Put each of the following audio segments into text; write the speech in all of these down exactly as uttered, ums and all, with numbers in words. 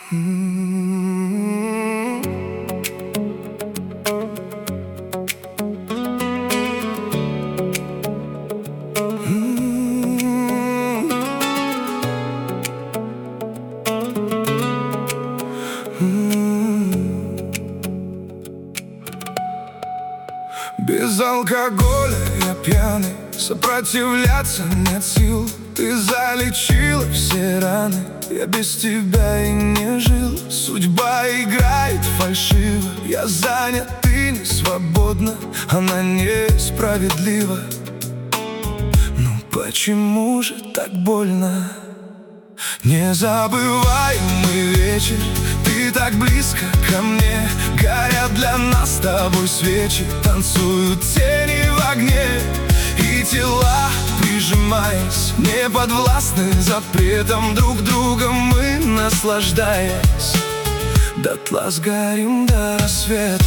Без алкоголя я пьяный, сопротивляться нет сил. Ты залечила все раны, я без тебя и не жил. Судьба играет фальшиво, я занят, ты не свободна. Она несправедлива. Ну почему же так больно? Незабываемый вечер, ты так близко ко мне. Горят для нас с тобой свечи, танцуют тени в огне. И тела, прижимаясь, не подвластны запретам друг друга. Мы, наслаждаясь, дотла сгорим до рассвета.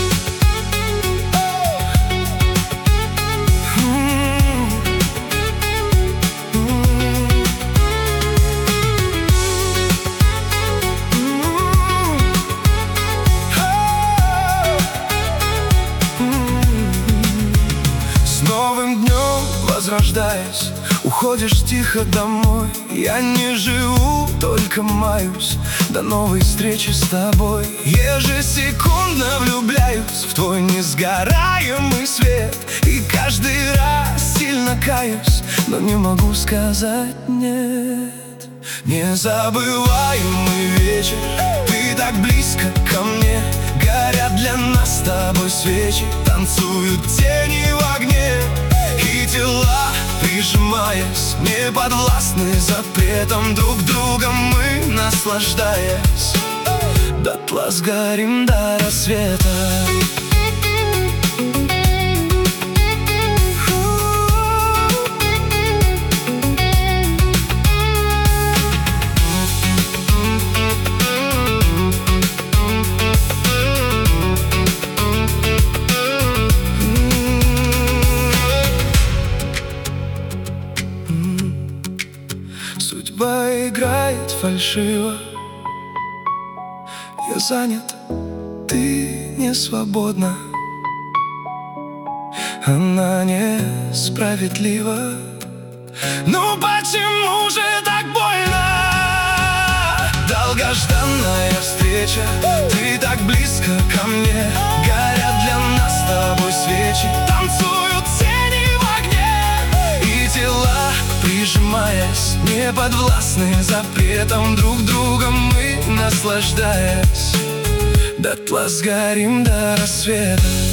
Возрождаясь, уходишь тихо домой. Я не живу, только маюсь до новой встречи с тобой. Ежесекундно влюбляюсь в твой несгораемый свет. И каждый раз сильно каюсь, но не могу сказать нет. Незабываемый вечер, ты так близко ко мне. Горят для нас с тобой свечи, танцуют тени в огне. И тела, прижимаясь, не подвластны запретам друг друга. Мы, наслаждаясь, дотла сгорим до рассвета. Судьба играет фальшиво, я занят, ты не свободна. Она несправедлива. Ну почему же так больно? Долгожданная встреча, ты так близко ко мне. Горят для нас с тобой свечи, танцуют тени в огне. И тела, прижимаясь, не подвластны запретам друг друга. Мы, наслаждаясь, дотла сгорим до рассвета.